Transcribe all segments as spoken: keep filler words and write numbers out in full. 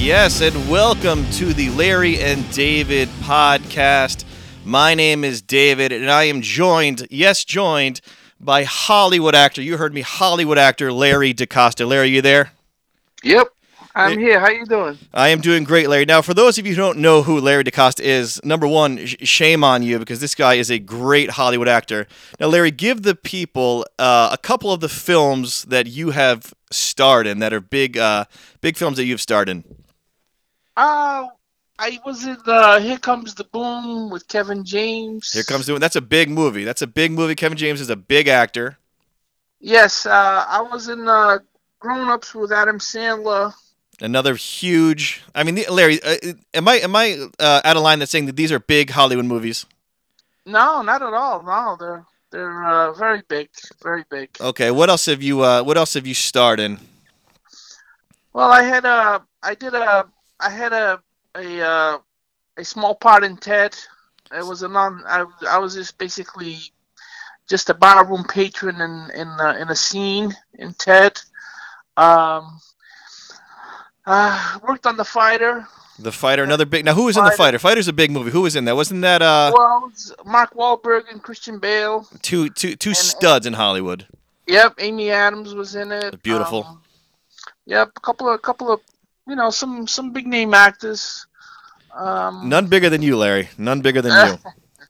Yes, and welcome to the Larry and David podcast. My name is David, and I am joined, yes, joined, by Hollywood actor. You heard me, Hollywood actor Larry DeCosta. Larry, you there? Yep, I'm Eh, here. How you doing? I am doing great, Larry. Now, for those of you who don't know who Larry DeCosta is, number one, sh- shame on you because this guy is a great Hollywood actor. Now, Larry, give the people uh, a couple of the films that you have starred in that are big, uh, big films that you've starred in. Uh, I was in uh, Here Comes the Boom with Kevin Here comes James. doing. That's a big movie. That's a big movie. Kevin James is a big actor. Yes, uh, I was in uh, Grown Ups with Adam Sandler. Another huge. I mean, the- Larry, uh, am I am I uh, out of line that's saying that these are big Hollywood movies? No, not at all. No, they're they're uh, very big, very big. Okay. What else have you? Uh, what else have you starred in? Well, I had a, I did a, I had a a uh, a small part in Ted. It was a non. I I was just basically just a barroom patron in in uh, in a scene in Ted. Um, Uh, worked on The Fighter. The Fighter. Another big. Now, who was in the Fighter. Fighter? Fighter's a big movie. Who was in that? Wasn't that uh Well, it's Mark Wahlberg and Christian Bale, two two two and, and studs in Hollywood? yep, Amy Adams was in it. Beautiful. Um, yep, a couple of couple of you know some some big name actors. Um, None bigger than you, Larry. None bigger than you.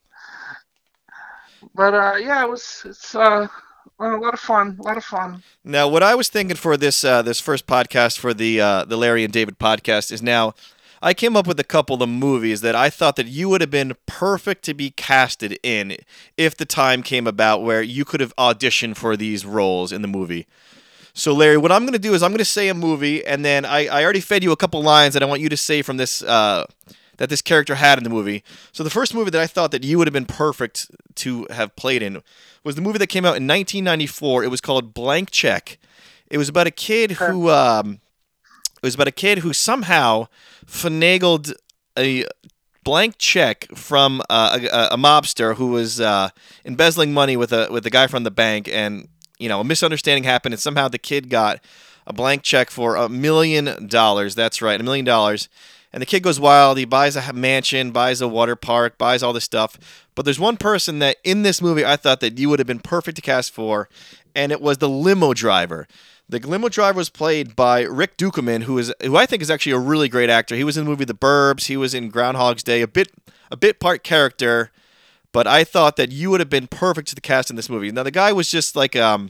but uh, yeah, it was it's uh, a lot of fun, a lot of fun. Now, what I was thinking for this uh, this first podcast for the uh, the Larry and David podcast is now I came up with a couple of movies that I thought that you would have been perfect to be casted in if the time came about where you could have auditioned for these roles in the movie. So, Larry, what I'm going to do is I'm going to say a movie, and then I, I already fed you a couple lines that I want you to say from this uh, that this character had in the movie. So, the first movie that I thought that you would have been perfect to have played in was the movie that came out in nineteen ninety-four. It was called Blank Check. It was about a kid Okay. who um, it was about a kid who somehow finagled a blank check from uh, a, a mobster who was uh, embezzling money with a with a guy from the bank, and you know a misunderstanding happened, and somehow the kid got a blank check for a million dollars. That's right, a million dollars. And the kid goes wild. He buys a mansion, buys a water park, buys all this stuff. But there's one person that in this movie I thought that you would have been perfect to cast for, and it was the limo driver. The limo driver was played by Rick Dukeman, who is who I think is actually a really great actor. He was in the movie The Burbs. He was in Groundhog's Day, a bit a bit part character. But I thought that you would have been perfect to the cast in this movie. Now the guy was just like um,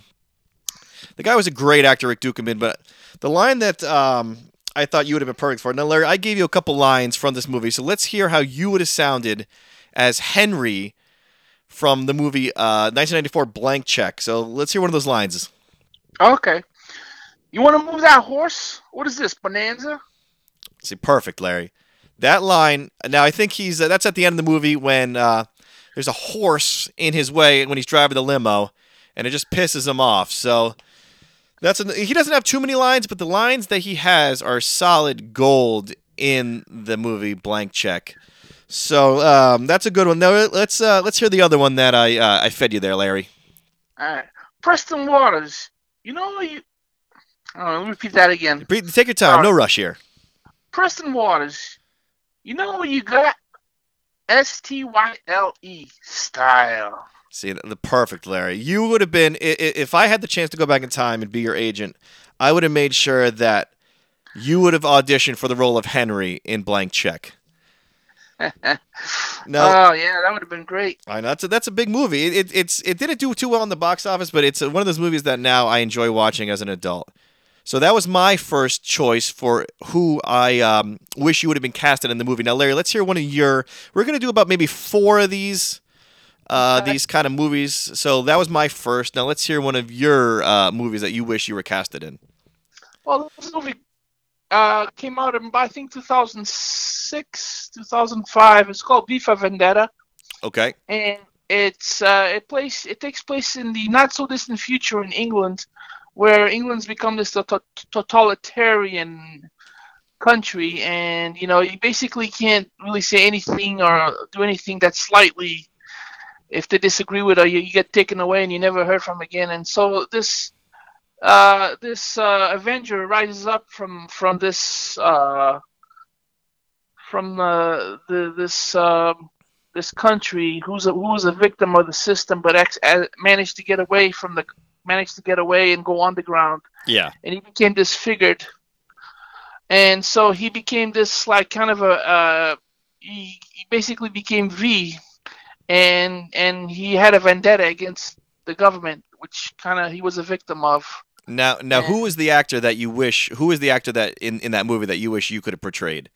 the guy was a great actor, Rick Dukeman. But the line that um, I thought you would have been perfect for. Now, Larry, I gave you a couple lines from this movie, so let's hear how you would have sounded as Henry from the movie uh, nineteen ninety-four Blank Check. So let's hear one of those lines. Okay. You want to move that horse? What is this, Bonanza? See, perfect, Larry. That line. Now, I think he's uh, that's at the end of the movie when uh, there's a horse in his way when he's driving the limo, and it just pisses him off. So that's an, he doesn't have too many lines, but the lines that he has are solid gold in the movie Blank Check. So um, that's a good one. Now let's uh, let's hear the other one that I uh, I fed you there, Larry. All right. Preston Waters. You know you. Oh, let me repeat that again. Breathe- Take your time. All right. No rush here. Preston Waters. You know what you got? S T Y L E style. See, the perfect Larry. You would have been i- i- if I had the chance to go back in time and be your agent. I would have made sure that you would have auditioned for the role of Henry in Blank Check. oh No, yeah, that would have been great. I know that's a, that's a big movie. It, it it's it didn't do too well in the box office, but it's one of those movies that now I enjoy watching as an adult. So that was my first choice for who I um, wish you would have been casted in the movie. Now, Larry, let's hear one of your. We're gonna do about maybe four of these uh, Okay. these kind of movies. So that was my first. Now let's hear one of your uh, movies that you wish you were casted in. Well, this movie uh, came out in I think two thousand six, two thousand five. It's called V for Vendetta, Okay. and it's uh, it place it takes place in the not so distant future in England, where England's become this tot- totalitarian country, and you know you basically can't really say anything or do anything that's slightly, if they disagree with her, you, you get taken away and you never heard from again. And so this uh, this uh, Avenger rises up from from this uh, from the, the this um, this country who's a, who was a victim of the system, but ex- uh, managed to get away from the managed to get away and go underground, Yeah. and he became disfigured, and so he became this like kind of a uh, he, he basically became V, and and he had a vendetta against the government, which kind of he was a victim of. Now, now, And who was the actor that you wish? Who was the actor that in, in that movie that you wish you could have portrayed?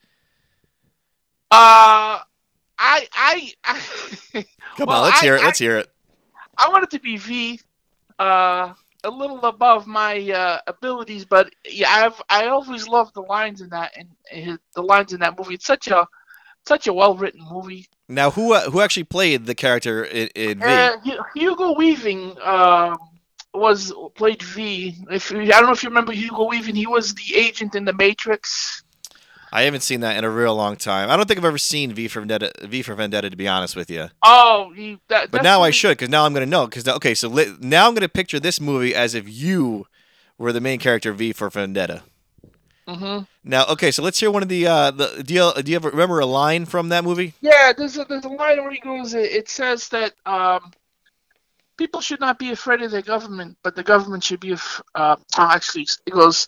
uh, I I, I Come well on, let's I, hear it. I Let's hear it. I wanted to be V, uh, a little above my uh, abilities, but yeah, I've I always loved the lines in that and his, the lines in that movie. It's such a such a well written movie. Now, who uh, who actually played the character in, in V? Uh, Hu- Hugo Weaving um was played V. If you- I don't know if you remember Hugo Weaving, he was the agent in the Matrix. I haven't seen that in a real long time. I don't think I've ever seen V for Vendetta. V for Vendetta, to be honest with you. Oh, he that But now I definitely. should, because now I'm going to know. Because okay, so li- now I'm going to picture this movie as if you were the main character of V for Vendetta. Hmm. Now, okay, so let's hear one of the uh, the do you, do you ever remember a line from that movie? Yeah, there's a there's a line where he goes. It, it says that um, people should not be afraid of their government, but the government should be. Af- uh, oh, actually, it goes.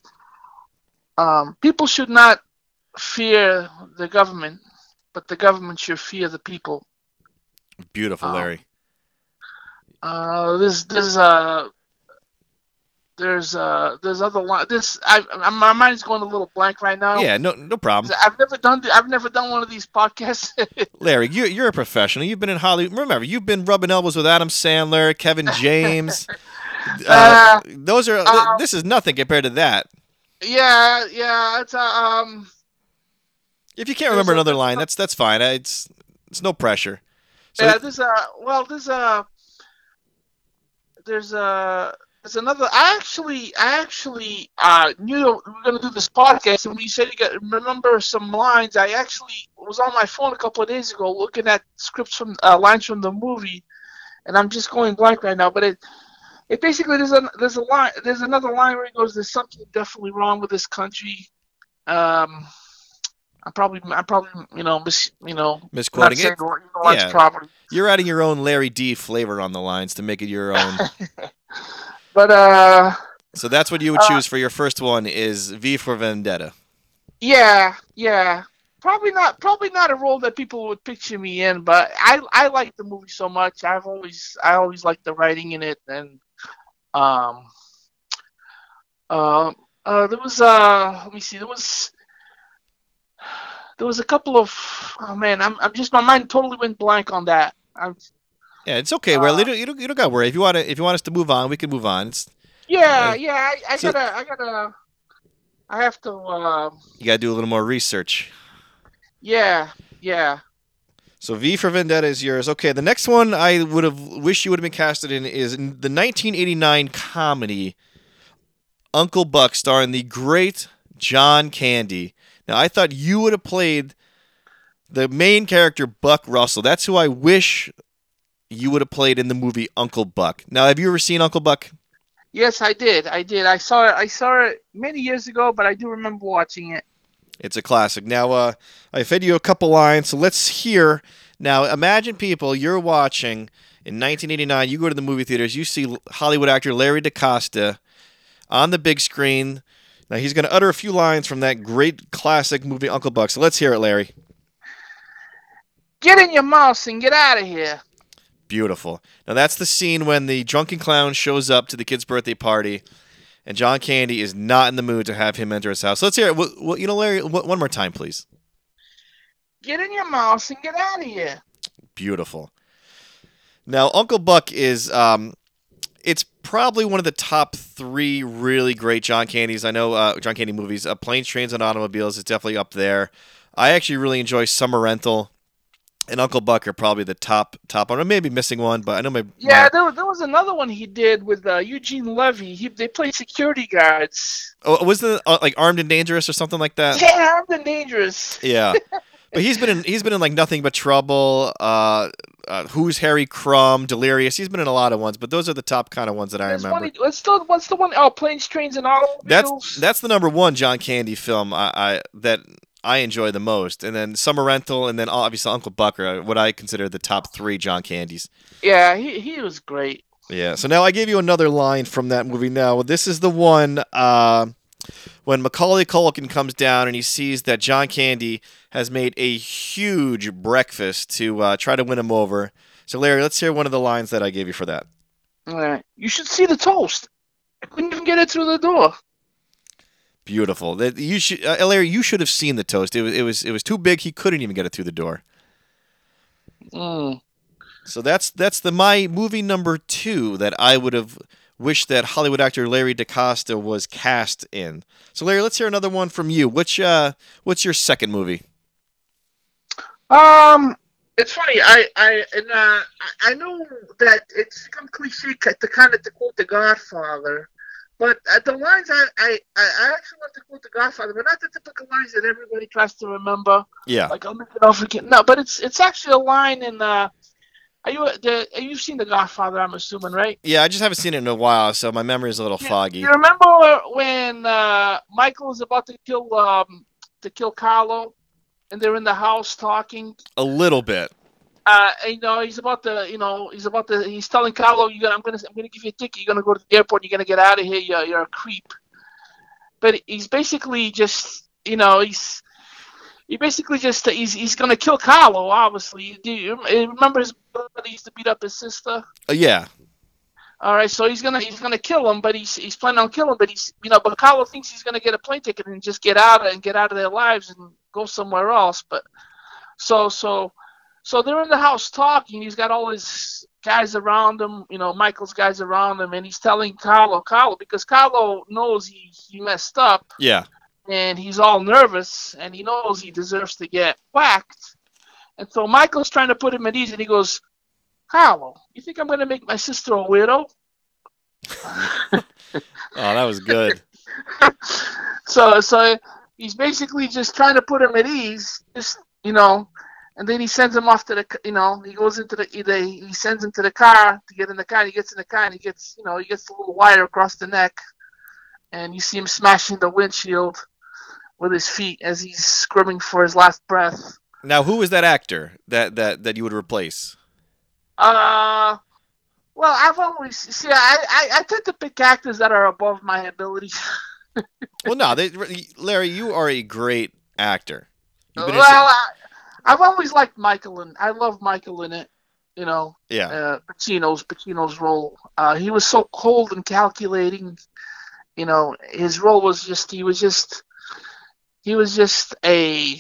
Um, people should not fear the government, but the government should fear the people. Beautiful, Um, Larry. uh, this this uh there's uh there's other line. This I, I my mind's going a little blank right now. Yeah, no no problem. I've never done the, I've never done one of these podcasts. Larry, you, you're a professional. You've been in Hollywood. Remember, you've been rubbing elbows with Adam Sandler, Kevin James. Uh, uh, those are. um, This is nothing compared to that. yeah, yeah, it's uh, um. If you can't There's remember a, another there's line, a, that's that's fine. I- It's it's no pressure. So yeah, th- there's a well, there's a there's a there's another. I actually I actually uh knew we were gonna do this podcast, and when you said you got remember some lines, I actually was on my phone a couple of days ago looking at scripts from uh, lines from the movie, and I'm just going blank right now. But it it basically there's a there's a line there's another line where he goes, "There's something definitely wrong with this country." Um. I'm probably, I'm probably, you know, mis, you know, not misquoting saying it. the the lines Yeah, properly. you're adding your own Larry D flavor on the lines to make it your own. But uh, So that's what you would uh, choose for your first one is V for Vendetta. yeah, yeah, probably not, probably not a role that people would picture me in. But I, I like the movie so much. I've always, I always liked the writing in it, and um, uh, uh, there was uh, let me see, there was. There was a couple of oh man, I'm I'm just my mind totally went blank on that. I'm Yeah, it's okay. Well, you uh don't you don't, you don't got to worry. If you want to if you want us to move on, we can move on. It's, yeah uh, yeah I, I so gotta I gotta I have to uh you got to do a little more research. yeah yeah So V for Vendetta is yours. Okay, the next one I would have wished you would have been casted in is in the nineteen eighty-nine comedy Uncle Buck, starring the great John Candy. Now, I thought you would have played the main character, Buck Russell. That's who I wish you would have played in the movie Uncle Buck. Now, have you ever seen Uncle Buck? yes I did I did I saw it I saw it many years ago, but I do remember watching it. It's a classic. Now, uh, I fed you a couple lines, so let's hear. Now, imagine people you're watching in nineteen eighty-nine. You go to the movie theaters, you see Hollywood actor Larry DaCosta on the big screen. Now, he's going to utter a few lines from that great classic movie Uncle Buck. So let's hear it, Larry. Get in your mouse and get out of here. Beautiful. Now, that's the scene when the drunken clown shows up to the kid's birthday party, and John Candy is not in the mood to have him enter his house. So let's hear it. Well, well, you know, Larry, one more time, please. Get in your mouse and get out of here. Beautiful. Now, Uncle Buck is, um, it's probably one of the top three really great John Candies. I know uh, John Candy movies. Uh, Planes, Trains, and Automobiles is definitely up there. I actually really enjoy Summer Rental and Uncle Buck are probably the top top one. I may be missing one, but I know my, Yeah, my there, there was another one he did with uh, Eugene Levy. He, they played security guards. oh, was the uh, like Armed and Dangerous or something like that? Yeah, Armed and Dangerous. Yeah, but he's been in he's been in like Nothing But Trouble. Uh, uh, Who's Harry Crumb? Delirious. He's been in a lot of ones, but those are the top kind of ones that I There's remember. one. he- What's the what's the one? Oh, Planes, Trains, and That's Automobiles. that's the number one John Candy film I, I that I enjoy the most, and then Summer Rental, and then obviously Uncle Buck are what I consider the top three John Candies. Yeah, he he was great. Yeah. So now I gave you another line from that movie. Now this is the one uh, when Macaulay Culkin comes down and he sees that John Candy has made a huge breakfast to uh, try to win him over. So Larry, let's hear one of the lines that I gave you for that. All right. You should see the toast. I couldn't even get it through the door. Beautiful. That you should, uh, Larry. You should have seen the toast. It was, it was, it was too big. He couldn't even get it through the door. Mm. So that's that's the my movie number two that I would have wished that Hollywood actor Larry DaCosta was cast in. So Larry, let's hear another one from you. Which uh, what's your second movie? Um, it's funny. I I and uh, I I know that it's become cliche to kind of to quote The Godfather, but uh, the lines I, I I actually want to quote The Godfather, but not the typical lines that everybody tries to remember. Yeah. Like I'll make it all forget. No, but it's it's actually a line in. Uh, are you the? You've seen The Godfather, I'm assuming, right? Yeah, I just haven't seen it in a while, so my memory is a little You, foggy. you remember when uh, Michael is about to kill um to kill Carlo, and they're in the house talking. A little bit. Uh, and, you know, he's about to, you know, he's about to, he's telling Carlo, "You gonna, I'm gonna, I'm gonna give you a ticket. You're gonna go to the airport. You're gonna get out of here. You're, you're a creep." But he's basically just, you know, he's, he basically just, he's, he's gonna kill Carlo. Obviously, do you remember his brother used to beat up his sister? Uh, yeah. All right, so he's gonna, he's gonna kill him, but he's, he's planning on killing him. But he's, you know, but Carlo thinks he's gonna get a plane ticket and just get out of and get out of their lives and go somewhere else. But so, so. So they're in the house talking. He's got all his guys around him, you know, Michael's guys around him, and he's telling Carlo, Carlo, because Carlo knows he, he messed up. Yeah. And he's all nervous, and he knows he deserves to get whacked. And so Michael's trying to put him at ease, and he goes, "Carlo, you think I'm going to make my sister a widow?" Oh, that was good. so, so he's basically just trying to put him at ease, just, you know. And then he sends him off to the, you know, he goes into the, he sends him to the car to get in the car. And he gets in the car and he gets, you know, he gets a little wire across the neck. And you see him smashing the windshield with his feet as he's screaming for his last breath. Now, who is that actor that, that, that you would replace? Uh, well, I've always, see, I, I, I tend to pick actors that are above my abilities. Well, no, they, Larry, you are a great actor. Well, I, I've always liked Michael, and I love Michael in it. You know, yeah. Uh, Pacino's Pacino's role. Uh, he was so cold and calculating. You know, his role was just he was just he was just a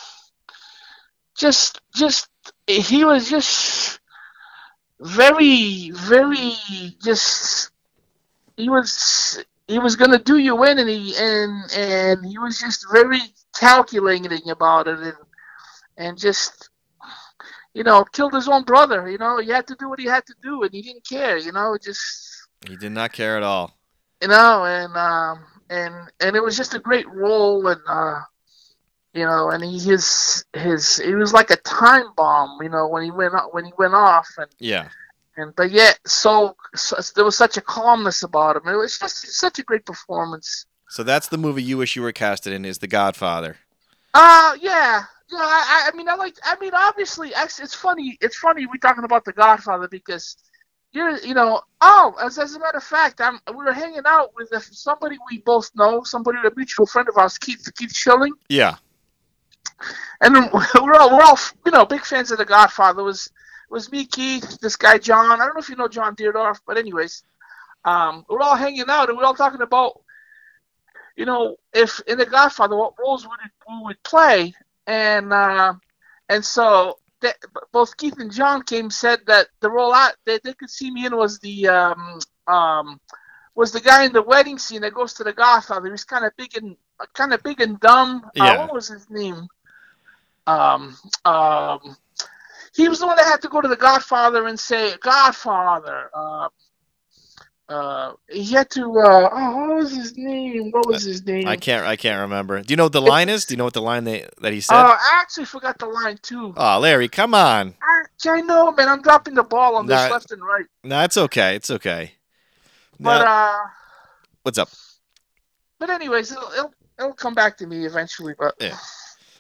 just just he was just very very just he was he was gonna do you in, and he and and he was just very calculating about it, and. And just, you know, killed his own brother. You know, he had to do what he had to do, and he didn't care. You know, just he did not care at all. You know, and um, and and it was just a great role, and uh, you know, and he his his he was like a time bomb. You know, when he went when he went off, and yeah, and but yet so, so there was such a calmness about him. It was just such a great performance. So that's the movie you wish you were casted in, is The Godfather. Uh, yeah. Yeah, I, I mean, I like. I mean, obviously, actually, it's funny. It's funny we're talking about The Godfather because you're, you know, oh, as, as a matter of fact, I'm. We were hanging out with a, somebody we both know, somebody, a mutual friend of ours, Keith, Keith Schilling. Yeah. And then we're all, we're all, you know, big fans of The Godfather. It was, it was me, Keith, this guy John. I don't know if you know John Deerdorf, but anyways, um, we're all hanging out and we're all talking about, you know, if in The Godfather, what roles would it, we would play. And uh, and so they, both Keith and John came said that the role I, that they could see me in was the um, um, was the guy in the wedding scene that goes to The Godfather. He was kind of big and kind of big and dumb. Yeah. Uh, what was his name? Um, um, he was the one that had to go to The Godfather and say, "Godfather." Uh, Uh, he had to. Uh, oh, what was his name? What was his name? I can't. I can't remember. Do you know what the line is? Do you know what the line they, that he said? Uh, I actually forgot the line too. Oh, Larry, come on. I, I know, man. I'm dropping the ball on Nah, this left and right. No, nah, it's okay. It's okay. But now, uh, what's up? But anyways, it'll, it'll it'll come back to me eventually. But yeah.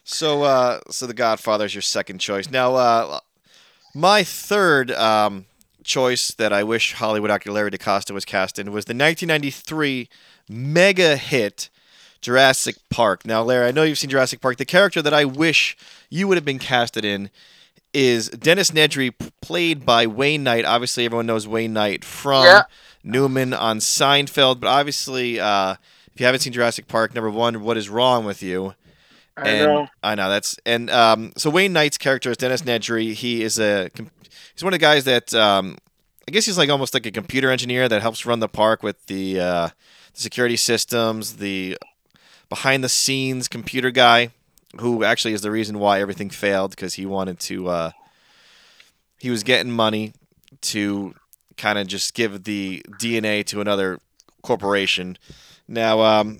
So, uh, so The Godfather is your second choice. Now, uh, my third um, choice that I wish Hollywood actor Larry DaCosta was cast in was the nineteen ninety-three mega hit Jurassic Park. Now, Larry, I know you've seen Jurassic Park. The character that I wish you would have been casted in is Dennis Nedry, p- played by Wayne Knight. Obviously, everyone knows Wayne Knight Yeah, from Newman on Seinfeld. But obviously, uh, if you haven't seen Jurassic Park, number one, what is wrong with you? I And know. I know that's and um, so Wayne Knight's character is Dennis Nedry. He is a com- he's one of the guys that um, I guess he's like almost like a computer engineer that helps run the park with the, uh, the security systems, the behind the scenes computer guy who actually is the reason why everything failed because he wanted to uh, he was getting money to kind of just give the D N A to another corporation. Now, um,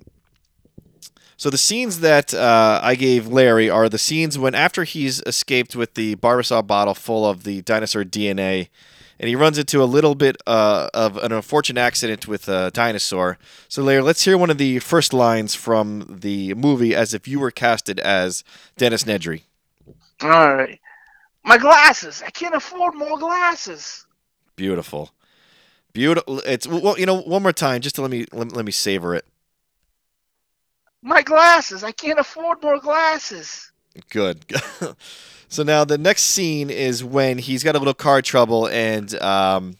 so the scenes that uh, I gave Larry are the scenes when after he's escaped with the Barbasol bottle full of the dinosaur D N A, and he runs into a little bit uh, of an unfortunate accident with a dinosaur. So Larry, let's hear one of the first lines from the movie as if you were casted as Dennis Nedry. All right. My glasses. I can't afford more glasses. Beautiful, beautiful. It's well, you know, one more time, just to let me let, let me savor it. My glasses. I can't afford more glasses. Good. So now the next scene is when he's got a little car trouble and um,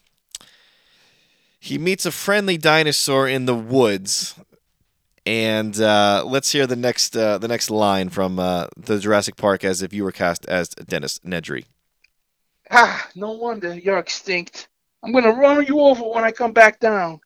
he meets a friendly dinosaur in the woods. And uh, let's hear the next uh, the next line from uh, the Jurassic Park as if you were cast as Dennis Nedry. Ah, no wonder you're extinct. I'm gonna run you over when I come back down.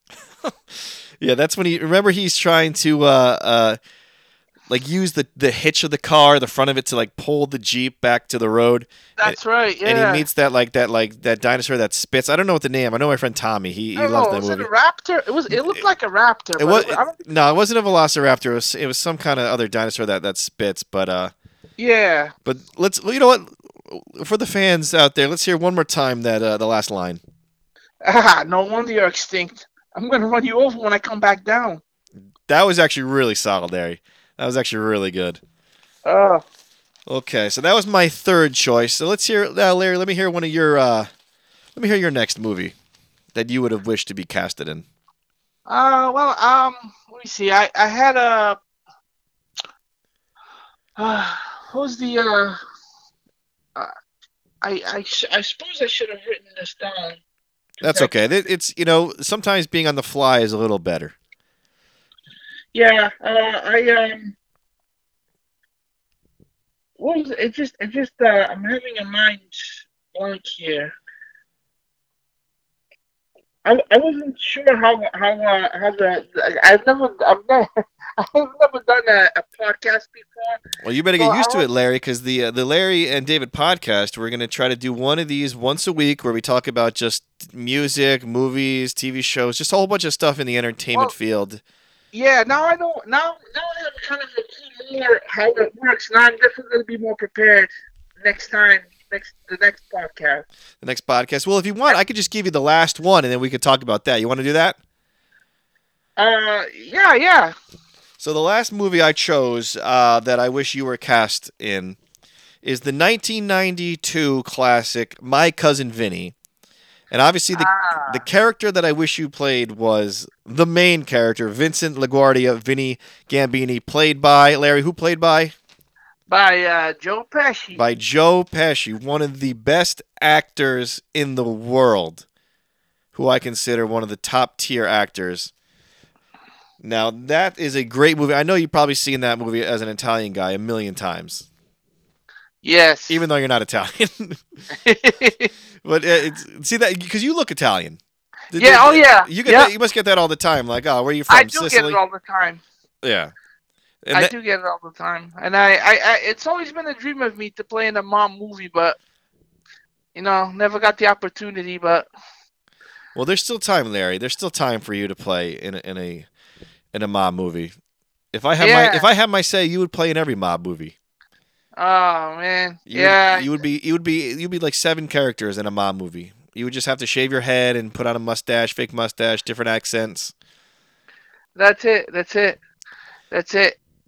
Yeah, that's when he remember he's trying to uh, uh, like use the, the hitch of the car, the front of it to like pull the Jeep back to the road. And, That's right. and he Yeah. meets that like that like that dinosaur that spits. I don't know what the name. I know my friend Tommy. He I he don't loves know. that Was it a movie. raptor? It was. It looked like a raptor, It but was it, I don't. no, it wasn't a velociraptor. It was it was some kind of other dinosaur that, that spits. But uh, Yeah. but let's you know what for the fans out there, let's hear one more time that uh, the last line. Ah, no wonder you're extinct. I'm gonna run you over when I come back down. That was actually really solid, Larry. That was actually really good. Uh, Okay, so that was my third choice. So let's hear now, Larry. Let me hear one of your uh, let me hear your next movie that you would have wished to be casted in. uh, well, um, let me see. I, I had a. Uh, what was the uh? uh, I I sh- I suppose I should have written this down to That's text. okay. It- It's you know sometimes being on the fly is a little better. Yeah. Uh, I um. What was it? It just it just uh. I'm having a mind blank here. I, I wasn't sure how how uh, how the I've never I've never I've never done a, a podcast before, Well, you better so get I used to was it, Larry, because the uh, the Larry and David podcast, we're gonna try to do one of these once a week where we talk about just music, movies, T V shows, just a whole bunch of stuff in the entertainment well field. yeah now I know now now I have kind of a clue more how it works. Now I'm definitely going to be more prepared next time next the next podcast. The next podcast. Well, if you want, I could just give you the last one, and then we could talk about that. You want to do that? Uh yeah yeah So the last movie I chose uh, that I wish you were cast in is the nineteen ninety-two classic My Cousin Vinny. And obviously the the ah character that I wish you played was the main character, Vincent LaGuardia, Vinny Gambini, played by Larry, who played by by uh, Joe Pesci. by Joe Pesci, one of the best actors in the world, who I consider one of the top tier actors. Now that is a great movie. I know you've probably seen that movie as an Italian guy a million times, even Yes. though you're not Italian. But uh, it's, see that because you look Italian. The- Yeah. Oh the- yeah. You get Yeah. that. You must get that all the time. Like, oh, where are you I from? do get Sicily. it all the time. Yeah. And I that, do get it all the time, and I, I, I, it's always been a dream of me to play in a mom movie, but you know, never got the opportunity. But well, there's still time, Larry. There's still time for you to play in a, in a in a mob movie. If I had my yeah, if I had my say, you would play in every mob movie. oh man, You yeah, would, you would be you would be you'd be like seven characters in a mob movie. You would just have to shave your head and put on a mustache, fake mustache, different accents. that's it, that's it, that's it.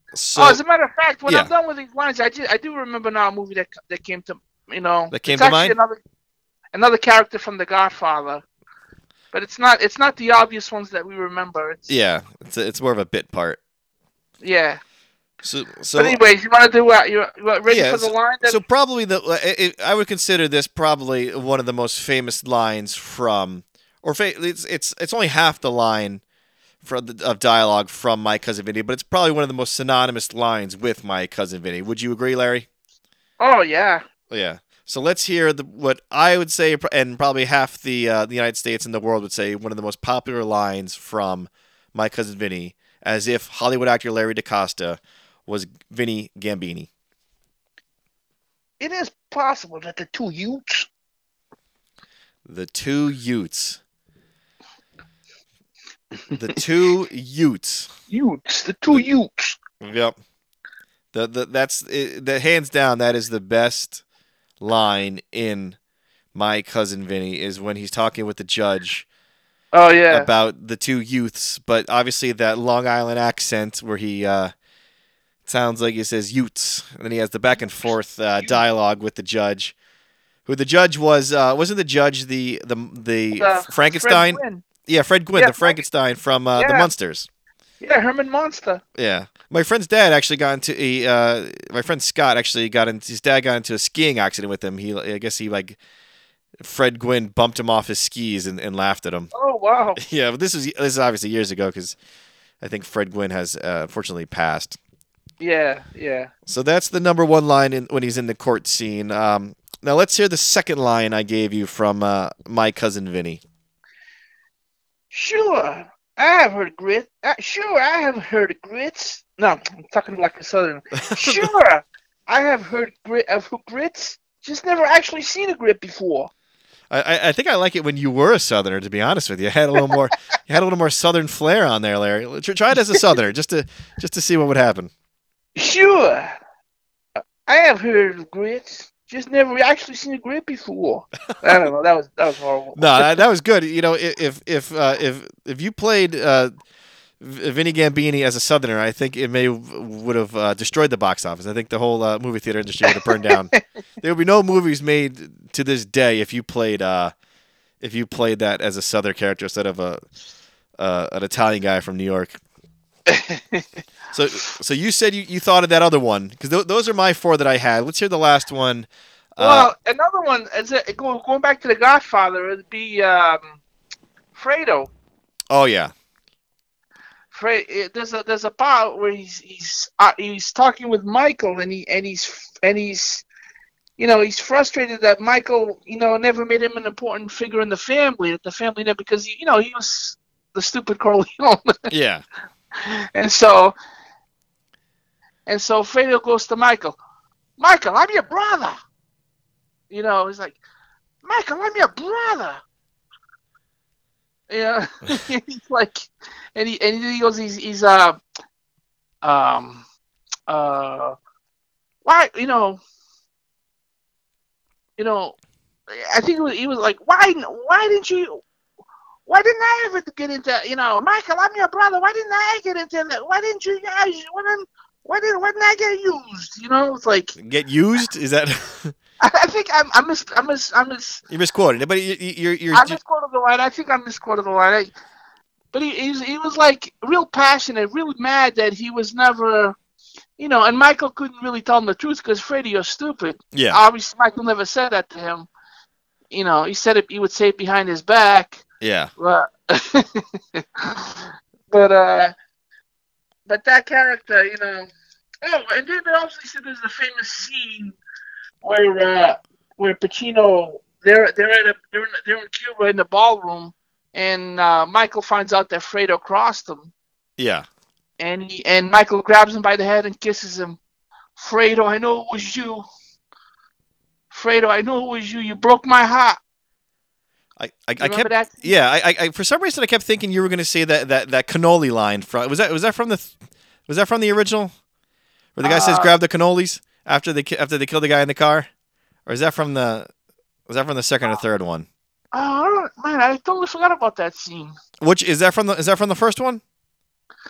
So Oh, as a matter of fact, when I'm yeah, done with these lines, I do, I do remember now a movie that that came to you know. that came It's to actually mind. another another character from The Godfather, but it's not it's not the obvious ones that we remember. It's Yeah, it's a, it's more of a bit part. yeah. So But so anyways, you want to do uh, you you ready yeah, for the so, line that? so probably the it, it- I would consider this probably one of the most famous lines from, or fa- it's it's it's only half the line from the, of dialogue from My Cousin Vinny, but it's probably one of the most synonymous lines with My Cousin Vinny. Would you agree, Larry? Oh yeah. Yeah. So let's hear the what I would say, and probably half the uh, the United States and the world would say one of the most popular lines from My Cousin Vinny, as if Hollywood actor Larry DaCosta was Vinny Gambini. It is possible that the two Utes. The two Utes. The two Utes. Utes, the two Utes. Yep. The the that's the hands down. That is the best line in My Cousin Vinny is when he's talking with the judge Oh yeah. about the two youths, but obviously that Long Island accent where he uh, sounds like he says Utes, and then he has the back and forth uh, dialogue with the judge, who the judge was uh, wasn't the judge the the the Uh, Fred Frankenstein? Gwynn. Yeah, Fred Gwynn, Yeah, the Frank. Frankenstein from uh, the Yeah, Munsters. yeah, Herman Monster. Yeah, my friend's dad actually got into a. Uh, my friend Scott actually got into his dad got into a skiing accident with him. He, I guess he like Fred Gwynn bumped him off his skis and, and laughed at him. Oh wow. Yeah, but this was this is obviously years ago because I think Fred Gwynn has uh, unfortunately passed. Yeah, yeah. So that's the number one line in, when he's in the court scene. Um, now let's hear the second line I gave you from uh, My Cousin Vinny. Sure, I have heard grit. Uh, sure, I have heard of grits. No, I'm talking like a southern. Sure, I have heard grit of grits. Just never actually seen a grit before. I, I think I like it when you were a Southerner. To be honest with you, you had a little more, you had a little more Southern flair on there, Larry. Try it as a Southerner, just to just to see what would happen. Sure, I have heard of grits. Just never actually seen a grit before. I don't know. That was that was horrible. No, that, that was good. You know, if if uh, if if you played uh, Vinny Gambini as a Southerner, I think it may would have uh, destroyed the box office. I think the whole uh, movie theater industry would have burned down. There would be no movies made to this day if you played uh, if you played that as a Southern character instead of a uh, an Italian guy from New York. So, so you said you, you thought of that other one because th- those are my four that I had. Let's hear the last one. Uh, Well, another one is a, going going back to The Godfather. It'd be um, Fredo. oh yeah, Fre- there's a there's a part where he's he's uh, he's talking with Michael and he and he's and he's you know he's frustrated that Michael you know never made him an important figure in the family that the family never because he, you know he was the stupid Corleone yeah. and so and so Fredo goes to Michael. Michael, I'm your brother. You know, he's like, Michael, I'm your brother. Yeah, he's like, and he and he goes, he's he's uh, um, uh, why you know, you know, I think it was, he was like, why why didn't you, why didn't I ever get into you know, Michael, I'm your brother. Why didn't I get into that? Why didn't you guys? Why didn't why didn't why didn't I get used? You know, it's like Get used? Is that I, I think I'm I mis I mis I mis you're misquoting it? But you, you- you're you're I misquoted the line. I think I misquoted the line. I, But he, he was he was like real passionate, really mad that he was never, you know. And Michael couldn't really tell him the truth because Freddie, you're stupid. yeah Obviously, Michael never said that to him. You know, he said it. He would say it behind his back. yeah But but uh, but that character, you know. Oh, and then obviously there's the famous scene where uh, where Pacino they're they're at a they're in, they're in Cuba in the ballroom. And uh, Michael finds out that Fredo crossed him, yeah. and he and Michael grabs him by the head and kisses him. Fredo, I know it was you. Fredo, I know it was you. You broke my heart. I, I, You I remember kept that? yeah. I, I for some reason I kept thinking you were going to say that, that, that cannoli line from was that was that from the was that from the original where the guy says Uh, grab the cannolis after they ki- after they kill the guy in the car, or is that from the was that from the second or third one? Oh man, I totally forgot about that scene. Which is that from the is that from the first one?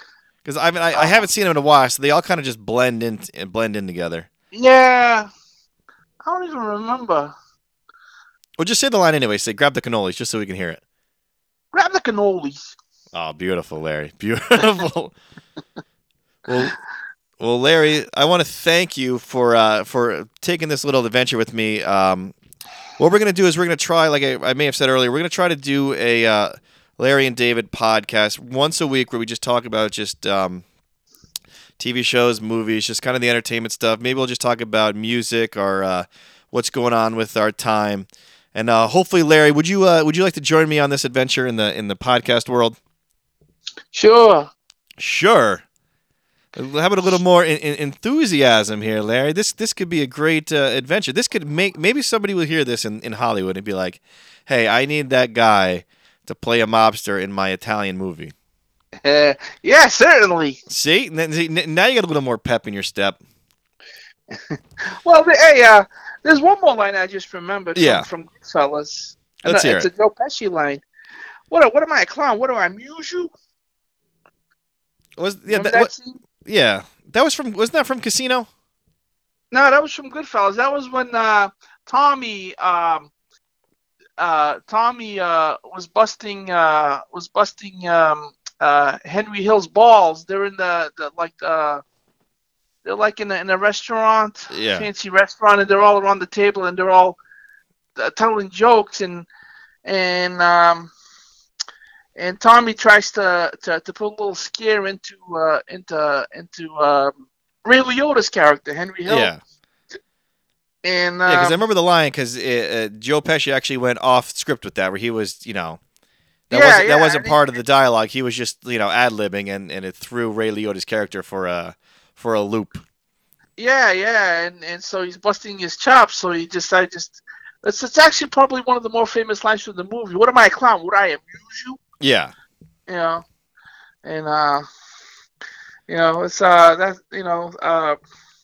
Because I mean, I, I haven't seen them in a while, so they all kind of just blend in and blend in together. Yeah, I don't even remember. Well, just say the line anyway. Say, grab the cannolis, just so we can hear it. Grab the cannolis. Oh, beautiful, Larry. Beautiful. well, well, Larry, I want to thank you for uh, for taking this little adventure with me. Um, what we're gonna do is we're gonna try, like I, I may have said earlier, we're gonna try to do a uh, Larry and David podcast once a week where we just talk about just um, T V shows, movies, just kind of the entertainment stuff. Maybe we'll just talk about music or uh, what's going on with our time. And uh, hopefully, Larry, would you uh, would you like to join me on this adventure in the in the podcast world? Sure. Sure. How about a little more in, in, enthusiasm here, Larry? This this could be a great uh, adventure. This could make maybe somebody will hear this in, in Hollywood and be like, "Hey, I need that guy to play a mobster in my Italian movie." Uh, yeah, certainly. See, now you got a little more pep in your step. Well, hey, uh, there's one more line I just remembered yeah. from, from Goodfellas. Let's uh, hear it's it. It's a Joe Pesci line. What? What am I, a clown? What do I amuse you? Was yeah that, that, what, yeah that was from wasn't that from Casino? No, that was from Goodfellas. That was when uh, Tommy um, uh, Tommy uh, was busting uh, was busting um, uh, Henry Hill's balls. They're in the, the like uh, they're like in a, in a restaurant, yeah. fancy restaurant, and they're all around the table and they're all uh, telling jokes and and um, and Tommy tries to, to, to put a little scare into uh, into into um, Ray Liotta's character, Henry Hill. Yeah. And um, yeah, because I remember the line because uh, Joe Pesci actually went off script with that, where he was, you know, that yeah, wasn't yeah, that wasn't I part mean, of the dialogue. He was just, you know, ad libbing, and, and it threw Ray Liotta's character for a for a loop. Yeah, yeah, and, and so he's busting his chops. So he decided just it's it's actually probably one of the more famous lines from the movie. What am I, a clown? Would I amuse you? Yeah. You know, and uh, you know, it's uh, that you know, uh,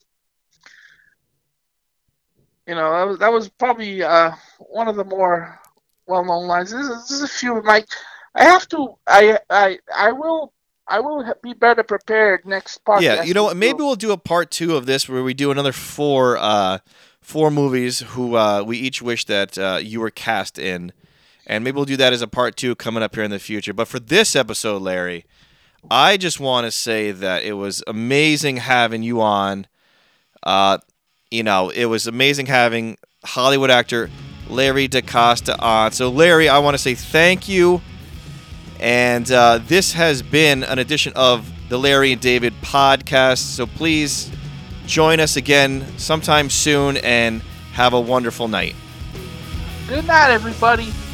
you know, that was, that was probably uh one of the more well-known lines. There's, there's a few. Like, I have to, I, I, I will, I will be better prepared next podcast. Yeah, you know what? Maybe we'll do a part two of this where we do another four, uh, four movies who uh, we each wish that uh, you were cast in. And maybe we'll do that as a part two coming up here in the future. But for this episode, Larry, I just want to say that it was amazing having you on. Uh, you know, it was amazing having Hollywood actor Larry DaCosta on. So, Larry, I want to say thank you. And uh, this has been an edition of the Larry and David podcast. So please join us again sometime soon and have a wonderful night. Good night, everybody.